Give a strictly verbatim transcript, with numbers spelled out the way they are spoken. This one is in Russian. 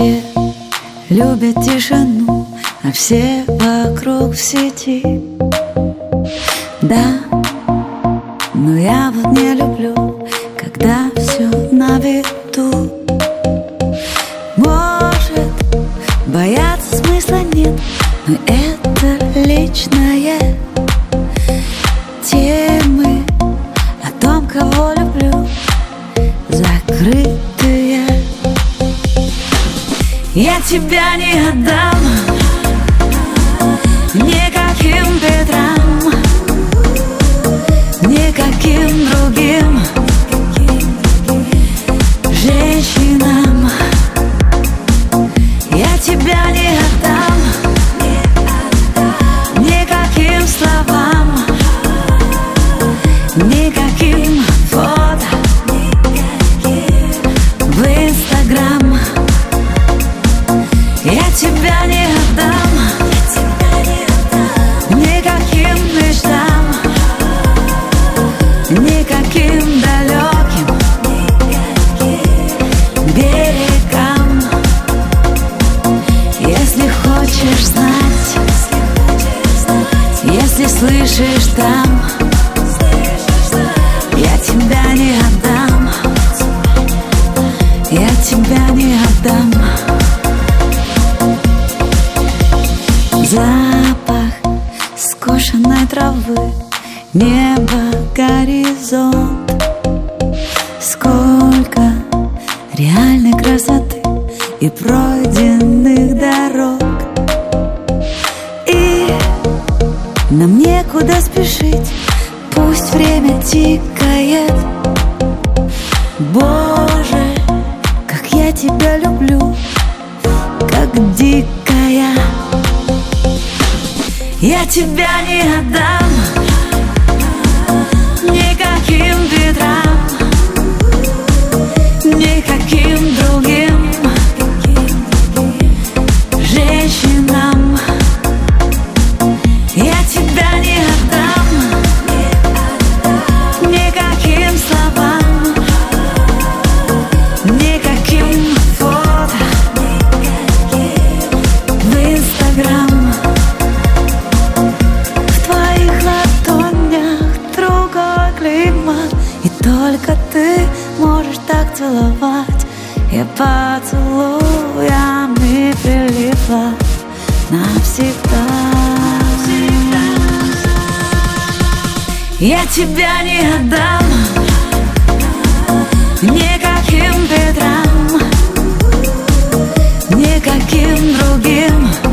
Все любят тишину, а все вокруг в сети. Да, но я вот не люблю, когда все на виду. Может, бояться смысла нет, но это личное. Темы о том, кого люблю, закрытые. Я тебя не отдам никаким ветрам, никаким другим женщинам. Я тебя не отдам никаким словам, никаким фото в Инстаграм. Я тебя не отдам никаким мечтам, никаким далеким берегам. Если хочешь знать, если слышишь там, я тебя не отдам, я тебя не отдам. Запах скошенной травы, небо, горизонт. Сколько реальной красоты и пройденных дорог. И нам некуда спешить, пусть время тикает. Боже, как я тебя люблю, как дикая. Я тебя не отдам никаким ветрам, никаким другим женщинам. Я тебя не отдам никаким словам, никаким фото в Инстаграм. И только ты можешь так целовать. Я поцелуями прилипла навсегда. Я тебя не отдам никаким ветрам, никаким другим